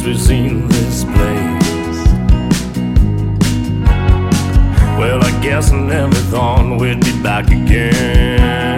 since we've seen this place. Well, I guess I never thought we'd be back again.